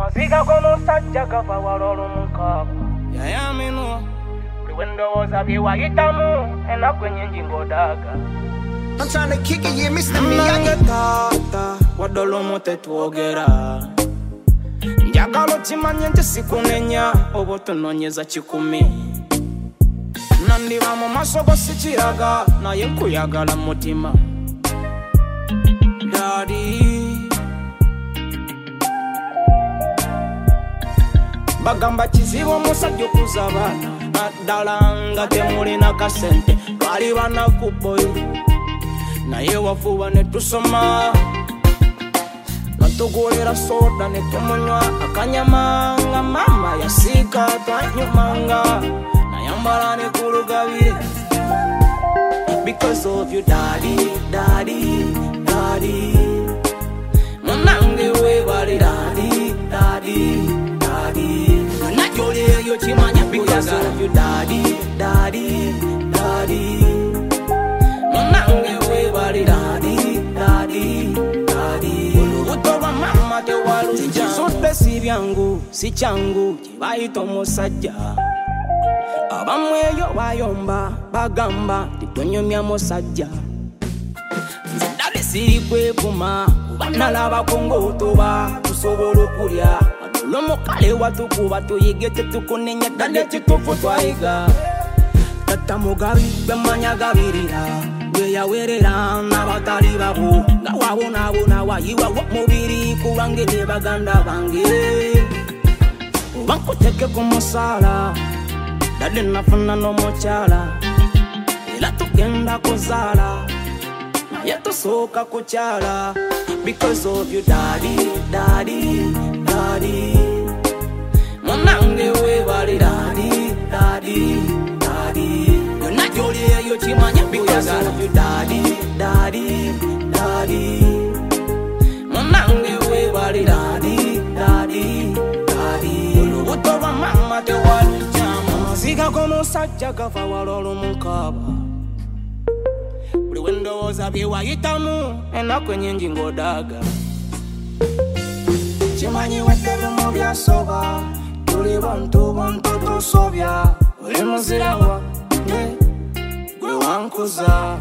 Amaziga g'omusajja gava walolo mukaba yayamino buli wendowooza bye wayitamu ennaku ennyingi ng'odaaga. I'm trying to kick it, yeah, Mr. Nange Miyagi. taata wadde olumu tetwogera njagala okimanye nti sikunenya oba otunoonyeza kikumi nandiba mu maaso go sikiraga naye nkuyagala mutima Daddy bagamba kizibu omusajja okuza abaana naddala nga temulina kasente twali banakuboyi naye wafuba ne tusoma natugulira soda ne tumunywa akanyama nga mama yasiika twanyumanga nayambala ne kulugabire because of you daddy, daddy, daddy munange webali daddy, daddy, daddy najolieyo kimanya because of you daddy, daddy, daddy munange webali daddy, daddy, daddy olubuto lwa mama tewalujja sudde si byangu si kyangu kibayita omusajja abamweyo bayomba bagamba titonyomya musajja nze ddale siri kwevuma kuba nalabako ng'otoba tusobola okulya olw'omukale watukuba tuyige tetukunenya ddala ekituufu twayiga tata mugabi bemanya gabirira gweyawerera n'abatali babo nga wabonaabona wayiwawo mubiri kubange ne baganda bange oba nkuteke ku musaala dadde nafuna n'omukyala era tugenda kuzaala naye tusooka kukyala because of you daddy, daddy, daddy munange webali daddy, daddy, daddy yonna gyolieyo kimanya because of you daddy, daddy, daddy munange webali daddy, daddy, daddy olubuto lwa mama tewalujjamu amaziga g'omusajja gava walolo mukaba buli wendowooza bye wayitamu ennaku ennyingi ng'odaaga kimanyi weddebe mu byasoba tuli bantu tusobya oli muzira wange gwe wankuza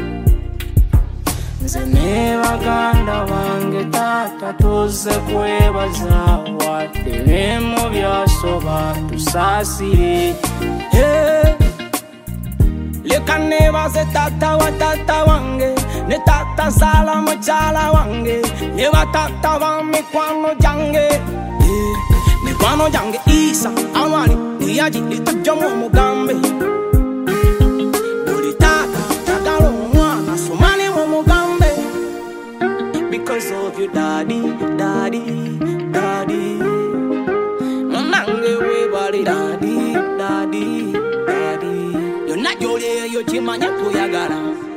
nze ne baganda bange taata tuzze kwebaza wadde mu byasoba tusaasire leka nebaze taata wa taata wange ne taata zaala mukyala wange ne bataata ba mikwano gyange mikwano gyange isa amali neyaji litojjamu omugambe buli taata tagala omwana somalimu omugambe because of you daddy, daddy, daddy munange webali daddy, daddy, daddy yonna gyolieyo kimanya kuyagala